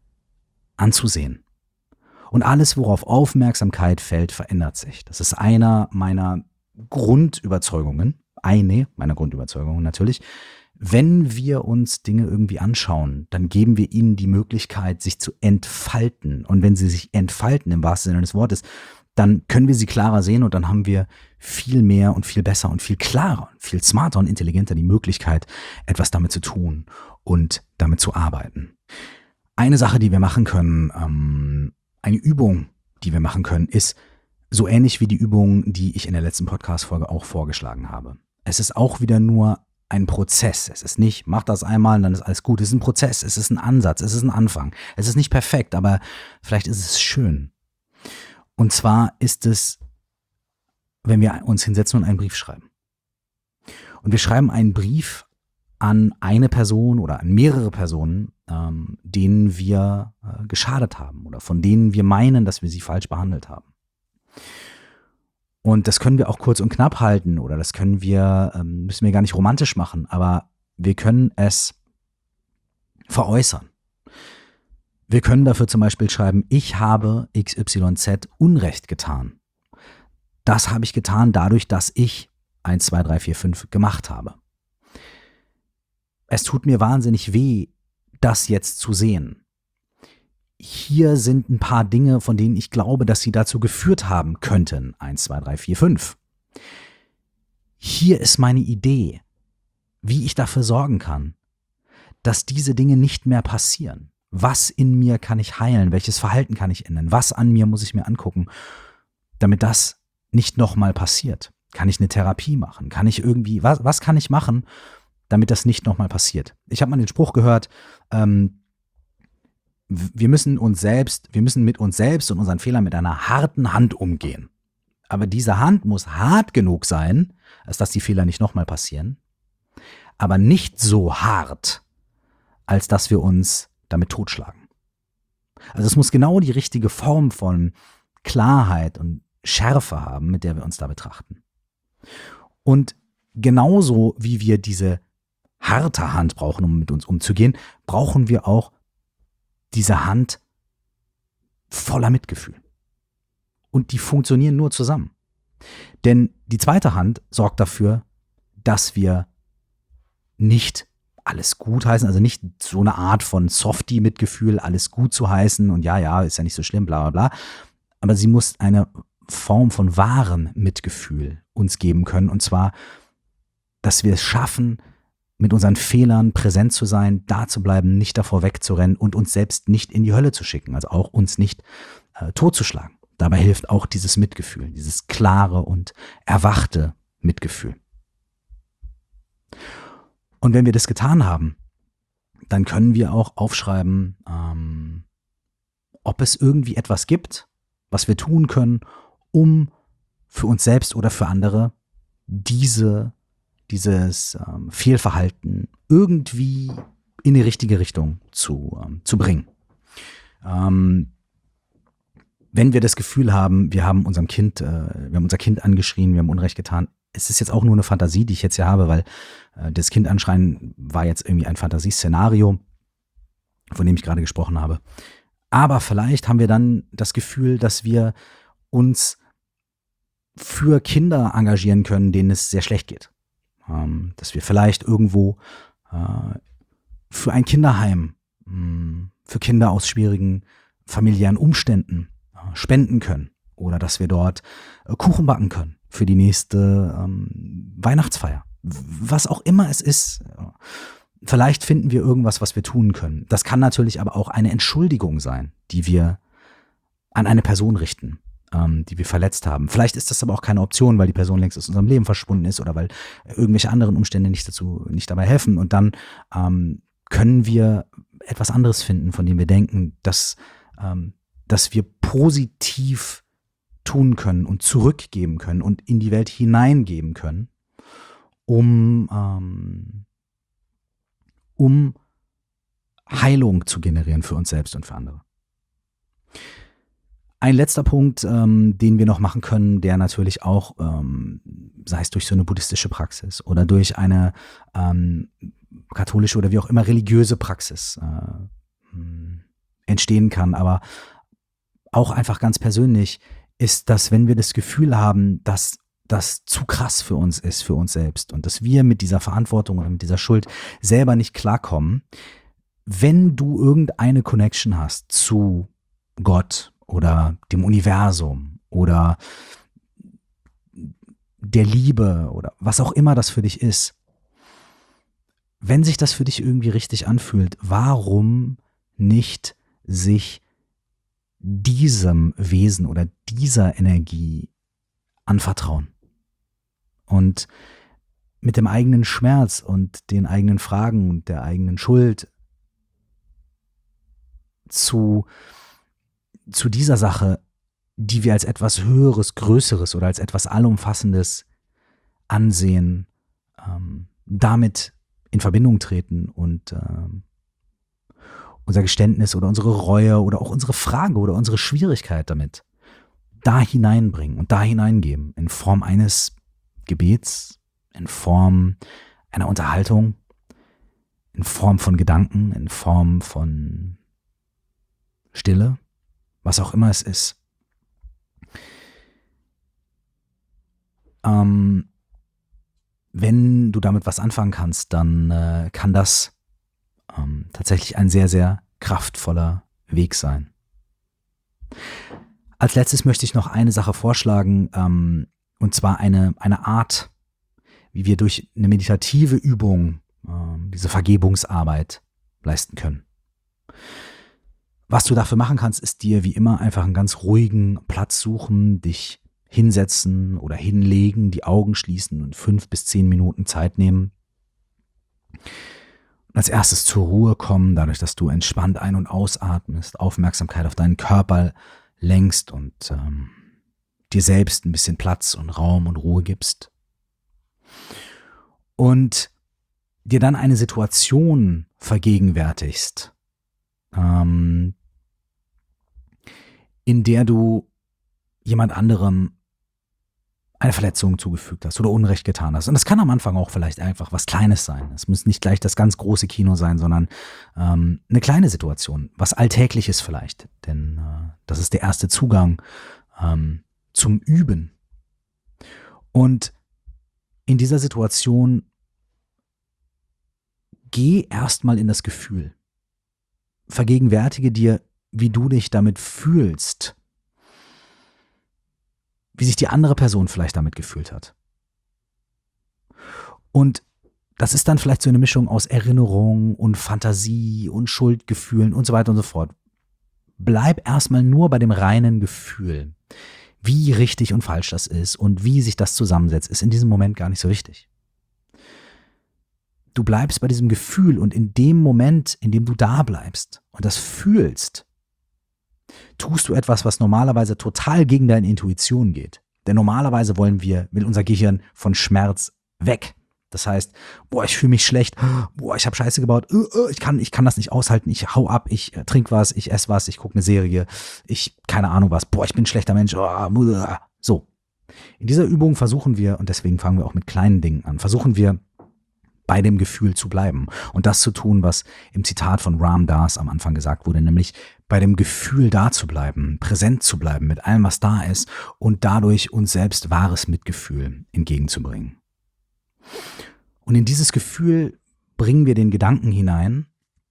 anzusehen. Und alles, worauf Aufmerksamkeit fällt, verändert sich. Das ist einer meiner Grundüberzeugungen, eine meiner Grundüberzeugungen natürlich. Wenn wir uns Dinge irgendwie anschauen, dann geben wir ihnen die Möglichkeit, sich zu entfalten. Und wenn sie sich entfalten, im wahrsten Sinne des Wortes, dann können wir sie klarer sehen und dann haben wir viel mehr und viel besser und viel klarer, viel smarter und intelligenter die Möglichkeit, etwas damit zu tun und damit zu arbeiten. Eine Sache, die wir machen können, ähm, eine Übung, die wir machen können, ist so ähnlich wie die Übung, die ich in der letzten Podcast-Folge auch vorgeschlagen habe. Es ist auch wieder nur ein Prozess. Es ist nicht, mach das einmal und dann ist alles gut. Es ist ein Prozess, es ist ein Ansatz, es ist ein Anfang. Es ist nicht perfekt, aber vielleicht ist es schön. Und zwar ist es, wenn wir uns hinsetzen und einen Brief schreiben. Und wir schreiben einen Brief an eine Person oder an mehrere Personen, ähm, denen wir äh, geschadet haben oder von denen wir meinen, dass wir sie falsch behandelt haben. Und das können wir auch kurz und knapp halten oder das können wir, ähm, müssen wir gar nicht romantisch machen, aber wir können es veräußern. Wir können dafür zum Beispiel schreiben, ich habe X Y Z Unrecht getan. Das habe ich getan dadurch, dass ich eins, zwei, drei, vier, fünf gemacht habe. Es tut mir wahnsinnig weh, das jetzt zu sehen. Hier sind ein paar Dinge, von denen ich glaube, dass sie dazu geführt haben könnten. eins, zwei, drei, vier, fünf. Hier ist meine Idee, wie ich dafür sorgen kann, dass diese Dinge nicht mehr passieren. Was in mir kann ich heilen? Welches Verhalten kann ich ändern? Was an mir muss ich mir angucken, damit das nicht nochmal passiert? Kann ich eine Therapie machen? Kann ich irgendwie, was, was kann ich machen, damit das nicht nochmal passiert? Ich habe mal den Spruch gehört, ähm, wir müssen uns selbst, wir müssen mit uns selbst und unseren Fehlern mit einer harten Hand umgehen. Aber diese Hand muss hart genug sein, als dass die Fehler nicht nochmal passieren, aber nicht so hart, als dass wir uns damit totschlagen. Also es muss genau die richtige Form von Klarheit und Schärfe haben, mit der wir uns da betrachten. Und genauso wie wir diese harte Hand brauchen, um mit uns umzugehen, brauchen wir auch diese Hand voller Mitgefühl. Und die funktionieren nur zusammen. Denn die zweite Hand sorgt dafür, dass wir nicht alles gut heißen, also nicht so eine Art von Softie-Mitgefühl, alles gut zu heißen und ja, ja, ist ja nicht so schlimm, bla bla bla. Aber sie muss eine Form von wahrem Mitgefühl uns geben können. Und zwar, dass wir es schaffen, mit unseren Fehlern präsent zu sein, da zu bleiben, nicht davor wegzurennen und uns selbst nicht in die Hölle zu schicken, also auch uns nicht äh, totzuschlagen. Dabei hilft auch dieses Mitgefühl, dieses klare und erwachte Mitgefühl. Und wenn wir das getan haben, dann können wir auch aufschreiben, ähm, ob es irgendwie etwas gibt, was wir tun können, um für uns selbst oder für andere diese, dieses ähm, Fehlverhalten irgendwie in die richtige Richtung zu, ähm, zu bringen. Ähm, wenn wir das Gefühl haben, wir haben unserem Kind, äh, wir haben unser Kind angeschrien, wir haben Unrecht getan, es ist jetzt auch nur eine Fantasie, die ich jetzt hier habe, weil äh, das Kind anschreien war jetzt irgendwie ein Fantasieszenario, von dem ich gerade gesprochen habe. Aber vielleicht haben wir dann das Gefühl, dass wir uns für Kinder engagieren können, denen es sehr schlecht geht. Ähm, dass wir vielleicht irgendwo äh, für ein Kinderheim, mh, für Kinder aus schwierigen familiären Umständen äh, spenden können. Oder dass wir dort äh, Kuchen backen können für die nächste ähm, Weihnachtsfeier. Was auch immer es ist. Vielleicht finden wir irgendwas, was wir tun können. Das kann natürlich aber auch eine Entschuldigung sein, die wir an eine Person richten, ähm, die wir verletzt haben. Vielleicht ist das aber auch keine Option, weil die Person längst aus unserem Leben verschwunden ist oder weil irgendwelche anderen Umstände nicht dazu, nicht dabei helfen. Und dann ähm, können wir etwas anderes finden, von dem wir denken, dass, ähm, dass wir positiv tun können und zurückgeben können und in die Welt hineingeben können, um, ähm, um Heilung zu generieren für uns selbst und für andere. Ein letzter Punkt, ähm, den wir noch machen können, der natürlich auch, ähm, sei es durch so eine buddhistische Praxis oder durch eine ähm, katholische oder wie auch immer religiöse Praxis äh, entstehen kann, aber auch einfach ganz persönlich, ist, dass wenn wir das Gefühl haben, dass das zu krass für uns ist, für uns selbst und dass wir mit dieser Verantwortung oder mit dieser Schuld selber nicht klarkommen, wenn du irgendeine Connection hast zu Gott oder dem Universum oder der Liebe oder was auch immer das für dich ist, wenn sich das für dich irgendwie richtig anfühlt, warum nicht sich diesem Wesen oder dieser Energie anvertrauen und mit dem eigenen Schmerz und den eigenen Fragen und der eigenen Schuld zu, zu dieser Sache, die wir als etwas Höheres, Größeres oder als etwas Allumfassendes ansehen, ähm, damit in Verbindung treten und ähm, unser Geständnis oder unsere Reue oder auch unsere Frage oder unsere Schwierigkeit damit da hineinbringen und da hineingeben in Form eines Gebets, in Form einer Unterhaltung, in Form von Gedanken, in Form von Stille, was auch immer es ist. Ähm, wenn du damit was anfangen kannst, dann äh, kann das ähm, tatsächlich ein sehr, sehr kraftvoller Weg sein. Als letztes möchte ich noch eine Sache vorschlagen, ähm, und zwar eine, eine Art, wie wir durch eine meditative Übung ähm, diese Vergebungsarbeit leisten können. Was du dafür machen kannst, ist dir wie immer einfach einen ganz ruhigen Platz suchen, dich hinsetzen oder hinlegen, die Augen schließen und fünf bis zehn Minuten Zeit nehmen. Und als erstes zur Ruhe kommen, dadurch, dass du entspannt ein- und ausatmest, Aufmerksamkeit auf deinen Körper lenkst und ähm, dir selbst ein bisschen Platz und Raum und Ruhe gibst. Und dir dann eine Situation vergegenwärtigst, ähm, in der du jemand anderem eine Verletzung zugefügt hast oder Unrecht getan hast. Und das kann am Anfang auch vielleicht einfach was Kleines sein. Es muss nicht gleich das ganz große Kino sein, sondern ähm, eine kleine Situation, was Alltägliches vielleicht. Denn äh, das ist der erste Zugang ähm, zum Üben Und in dieser Situation geh erstmal in das Gefühl. Vergegenwärtige dir, wie du dich damit fühlst. Wie sich die andere Person vielleicht damit gefühlt hat. Und das ist dann vielleicht so eine Mischung aus Erinnerung und Fantasie und Schuldgefühlen und so weiter und so fort. Bleib erstmal nur bei dem reinen Gefühl. Wie richtig und falsch das ist und wie sich das zusammensetzt, ist in diesem Moment gar nicht so wichtig. Du bleibst bei diesem Gefühl und in dem Moment, in dem du da bleibst und das fühlst, tust du etwas, was normalerweise total gegen deine Intuition geht. Denn normalerweise wollen wir, will unser Gehirn von Schmerz weg. Das heißt, boah, ich fühle mich schlecht, boah, ich habe Scheiße gebaut, ich kann, ich kann das nicht aushalten, ich hau ab, ich trinke was, ich esse was, ich gucke eine Serie, ich, keine Ahnung was, boah, ich bin ein schlechter Mensch, so. In dieser Übung versuchen wir, und deswegen fangen wir auch mit kleinen Dingen an, versuchen wir bei dem Gefühl zu bleiben und das zu tun, was im Zitat von Ram Dass am Anfang gesagt wurde, nämlich bei dem Gefühl da zu bleiben, präsent zu bleiben mit allem, was da ist und dadurch uns selbst wahres Mitgefühl entgegenzubringen. Und in dieses Gefühl bringen wir den Gedanken hinein,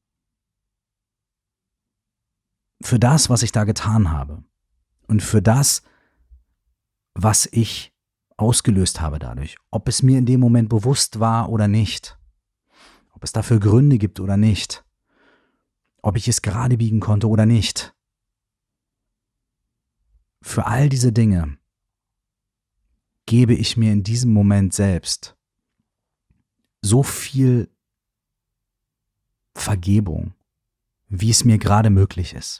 für das, was ich da getan habe und für das, was ich ausgelöst habe dadurch, ob es mir in dem Moment bewusst war oder nicht, ob es dafür Gründe gibt oder nicht, ob ich es gerade biegen konnte oder nicht. Für all diese Dinge gebe ich mir in diesem Moment selbst so viel Vergebung, wie es mir gerade möglich ist.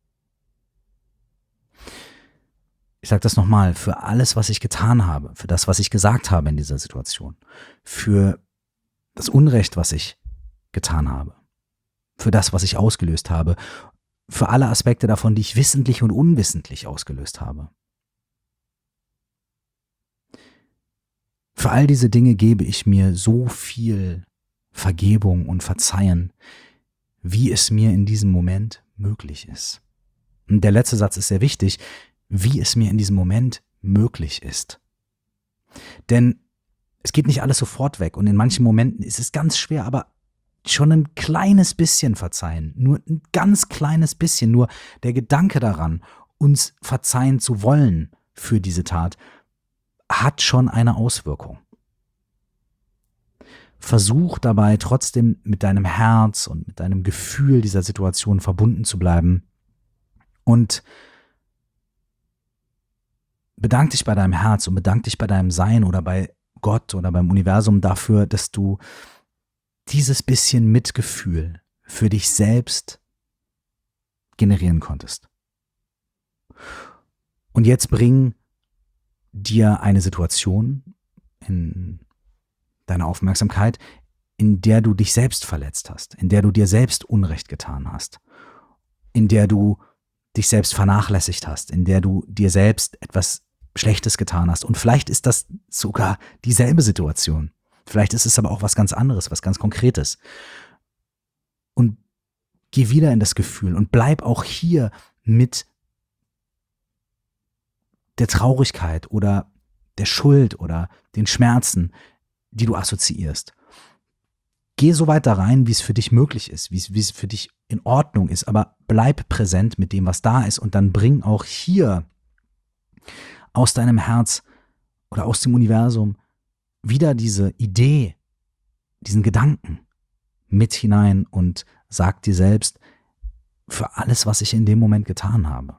Ich sage das nochmal, für alles, was ich getan habe, für das, was ich gesagt habe in dieser Situation, für das Unrecht, was ich getan habe, für das, was ich ausgelöst habe, für alle Aspekte davon, die ich wissentlich und unwissentlich ausgelöst habe. Für all diese Dinge gebe ich mir so viel Vergebung und Verzeihen, wie es mir in diesem Moment möglich ist. Und der letzte Satz ist sehr wichtig, wie es mir in diesem Moment möglich ist. Denn es geht nicht alles sofort weg und in manchen Momenten ist es ganz schwer, aber schon ein kleines bisschen verzeihen, nur ein ganz kleines bisschen, nur der Gedanke daran, uns verzeihen zu wollen für diese Tat, hat schon eine Auswirkung. Versuch dabei trotzdem mit deinem Herz und mit deinem Gefühl dieser Situation verbunden zu bleiben und bedank dich bei deinem Herz und bedank dich bei deinem Sein oder bei Gott oder beim Universum dafür, dass du dieses bisschen Mitgefühl für dich selbst generieren konntest. Und jetzt bring dir eine Situation in deiner Aufmerksamkeit, in der du dich selbst verletzt hast, in der du dir selbst Unrecht getan hast, in der du dich selbst vernachlässigt hast, in der du dir selbst etwas Schlechtes getan hast. Und vielleicht ist das sogar dieselbe Situation. Vielleicht ist es aber auch was ganz anderes, was ganz Konkretes. Und geh wieder in das Gefühl und bleib auch hier mit der Traurigkeit oder der Schuld oder den Schmerzen, die du assoziierst. Geh so weit da rein, wie es für dich möglich ist, wie es, wie es für dich in Ordnung ist, aber bleib präsent mit dem, was da ist und dann bring auch hier aus deinem Herz oder aus dem Universum wieder diese Idee, diesen Gedanken mit hinein und sag dir selbst, für alles, was ich in dem Moment getan habe,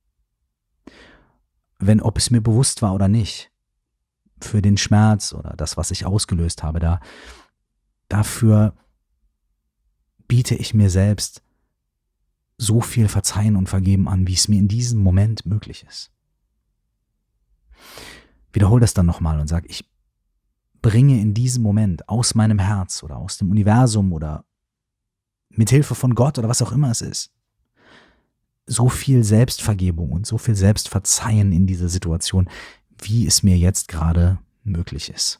wenn, ob es mir bewusst war oder nicht, für den Schmerz oder das, was ich ausgelöst habe, da, dafür biete ich mir selbst so viel Verzeihen und Vergeben an, wie es mir in diesem Moment möglich ist. Wiederhol das dann nochmal und sag, ich bringe in diesem Moment aus meinem Herz oder aus dem Universum oder mit Hilfe von Gott oder was auch immer es ist, so viel Selbstvergebung und so viel Selbstverzeihen in diese Situation, wie es mir jetzt gerade möglich ist.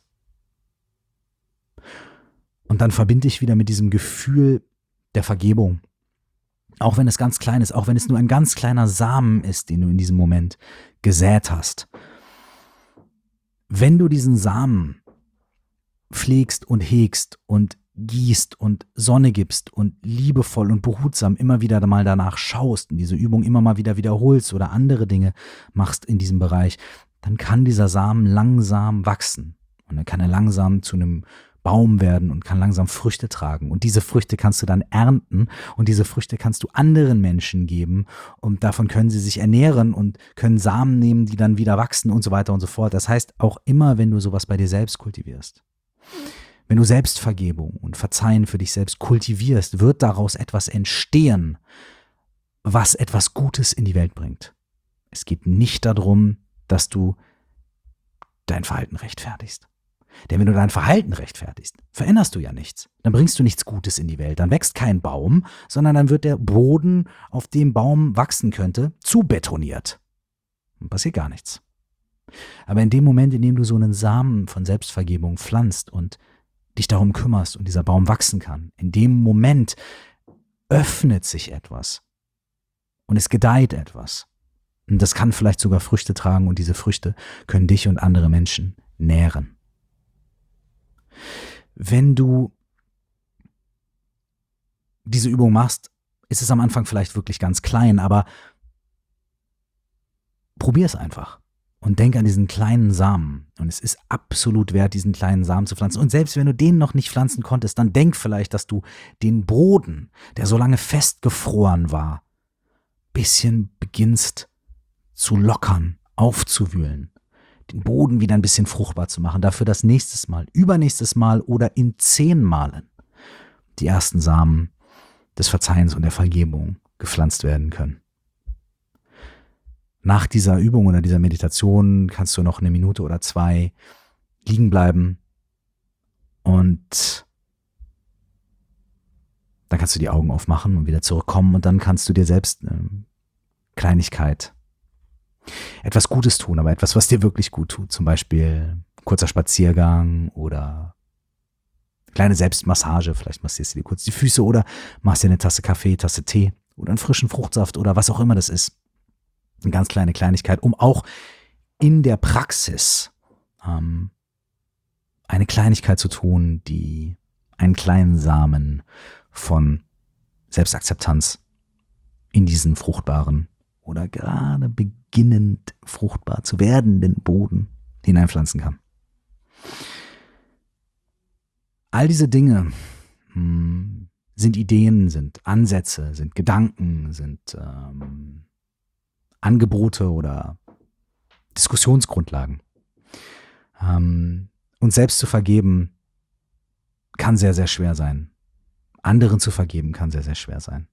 Und dann verbinde ich wieder mit diesem Gefühl der Vergebung. Auch wenn es ganz klein ist, auch wenn es nur ein ganz kleiner Samen ist, den du in diesem Moment gesät hast. wenn du diesen Samen pflegst und hegst und gießt und Sonne gibst und liebevoll und behutsam immer wieder mal danach schaust und diese Übung immer mal wieder wiederholst oder andere Dinge machst in diesem Bereich, dann kann dieser Samen langsam wachsen und dann kann er langsam zu einem Baum werden und kann langsam Früchte tragen. Und diese Früchte kannst du dann ernten und diese Früchte kannst du anderen Menschen geben und davon können sie sich ernähren und können Samen nehmen, die dann wieder wachsen und so weiter und so fort. Das heißt, auch immer, wenn du sowas bei dir selbst kultivierst, wenn du Selbstvergebung und Verzeihen für dich selbst kultivierst, wird daraus etwas entstehen, was etwas Gutes in die Welt bringt. Es geht nicht darum, dass du dein Verhalten rechtfertigst. Denn wenn du dein Verhalten rechtfertigst, veränderst du ja nichts. Dann bringst du nichts Gutes in die Welt. Dann wächst kein Baum, sondern dann wird der Boden, auf dem Baum wachsen könnte, zubetoniert. Dann passiert gar nichts. Aber in dem Moment, in dem du so einen Samen von Selbstvergebung pflanzt und dich darum kümmerst und dieser Baum wachsen kann, in dem Moment öffnet sich etwas und es gedeiht etwas. Und das kann vielleicht sogar Früchte tragen und diese Früchte können dich und andere Menschen nähren. Wenn du diese Übung machst, ist es am Anfang vielleicht wirklich ganz klein, aber probier es einfach und denk an diesen kleinen Samen. Und es ist absolut wert, diesen kleinen Samen zu pflanzen. Und selbst wenn du den noch nicht pflanzen konntest, dann denk vielleicht, dass du den Boden, der so lange festgefroren war, bisschen beginnst zu lockern, aufzuwühlen. Den Boden wieder ein bisschen fruchtbar zu machen, dafür das nächstes Mal, übernächstes Mal oder in zehn Malen die ersten Samen des Verzeihens und der Vergebung gepflanzt werden können. Nach dieser Übung oder dieser Meditation kannst du noch eine Minute oder zwei liegen bleiben und dann kannst du die Augen aufmachen und wieder zurückkommen und dann kannst du dir selbst eine Kleinigkeit, etwas Gutes tun, aber etwas, was dir wirklich gut tut. Zum Beispiel kurzer Spaziergang oder kleine Selbstmassage. Vielleicht massierst du dir kurz die Füße oder machst dir eine Tasse Kaffee, Tasse Tee oder einen frischen Fruchtsaft oder was auch immer das ist. Eine ganz kleine Kleinigkeit, um auch in der Praxis ähm, eine Kleinigkeit zu tun, die einen kleinen Samen von Selbstakzeptanz in diesen fruchtbaren oder gerade beginnend fruchtbar zu werdenden Boden hineinpflanzen kann. All diese Dinge mh, sind Ideen, sind Ansätze, sind Gedanken, sind ähm, Angebote oder Diskussionsgrundlagen. Ähm, uns selbst zu vergeben kann sehr, sehr schwer sein. Anderen zu vergeben kann sehr, sehr schwer sein.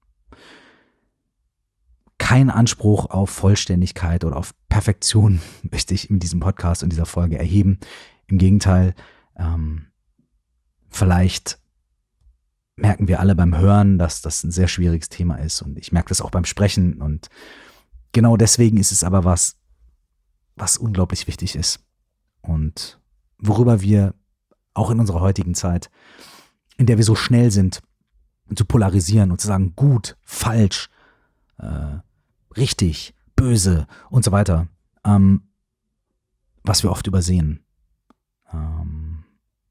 Kein Anspruch auf Vollständigkeit oder auf Perfektion möchte ich in diesem Podcast und dieser Folge erheben. Im Gegenteil, ähm, vielleicht merken wir alle beim Hören, dass das ein sehr schwieriges Thema ist und ich merke das auch beim Sprechen und genau deswegen ist es aber was, was unglaublich wichtig ist und worüber wir auch in unserer heutigen Zeit, in der wir so schnell sind, zu polarisieren und zu sagen, gut, falsch, äh, richtig, böse und so weiter, ähm, was wir oft übersehen. Ähm,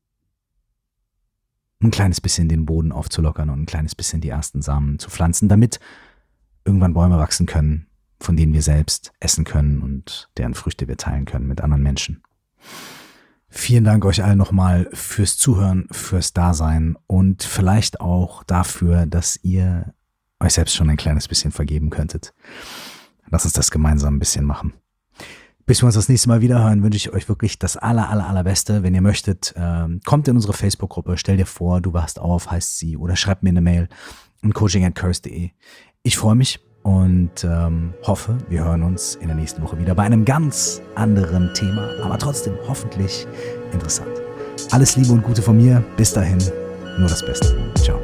ein kleines bisschen den Boden aufzulockern und ein kleines bisschen die ersten Samen zu pflanzen, damit irgendwann Bäume wachsen können, von denen wir selbst essen können und deren Früchte wir teilen können mit anderen Menschen. Vielen Dank euch allen nochmal fürs Zuhören, fürs Dasein und vielleicht auch dafür, dass ihr euch selbst schon ein kleines bisschen vergeben könntet. Lass uns das gemeinsam ein bisschen machen. Bis wir uns das nächste Mal wieder hören, wünsche ich euch wirklich das aller, aller, allerbeste. Wenn ihr möchtet, ähm, kommt in unsere Facebook-Gruppe, stell dir vor, du wachst auf, heißt sie, oder schreibt mir eine Mail an coaching at curse punkt de. Ich freue mich und ähm, hoffe, wir hören uns in der nächsten Woche wieder bei einem ganz anderen Thema, aber trotzdem hoffentlich interessant. Alles Liebe und Gute von mir. Bis dahin, nur das Beste. Ciao.